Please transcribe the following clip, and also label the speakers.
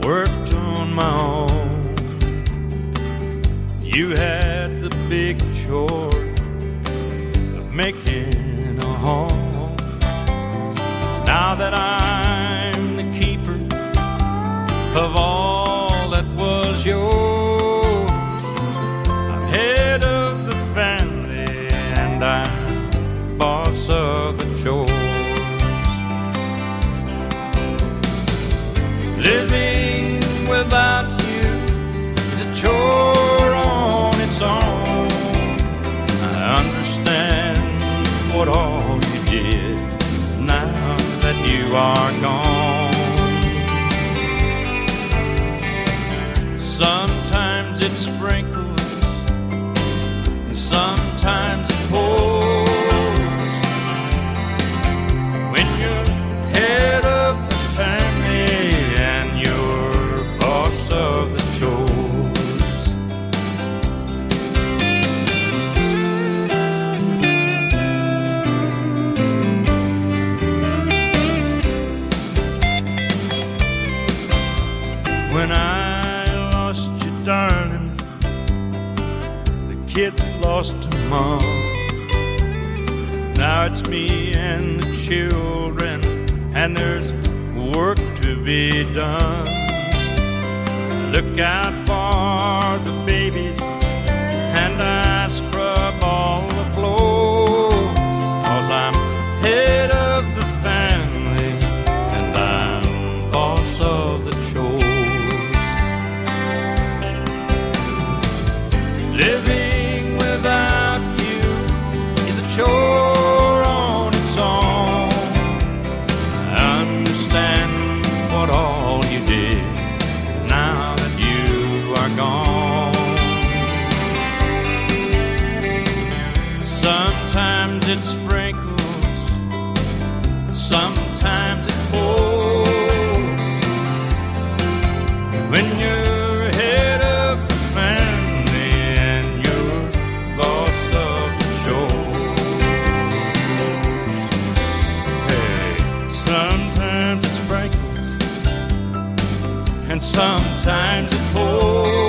Speaker 1: worked on my own. You had the big chore of making a home. Now that I'm the keeper of all that was yours, I'm head of the family and I'm boss of the chores. Living without you is a chore on its own. I understand what all you did now that you are gone. Sometimes it sprinkles, sometimes it pours. When you're head of the family and you're boss of the chores. When I lost you, darling, the kids lost a mom. Now it's me and the children, and there's work to be done. Look out for the babies, and I scrub all the floors, 'cause I'm head of the family and I'm boss of the chores. Living without you is a chore on its own. I understand what all you did now that you are gone. Sometimes it sprinkles, sometimes it pours. When you're head of the family and you're boss of the chores. Hey, sometimes it sprinkles and sometimes it pours.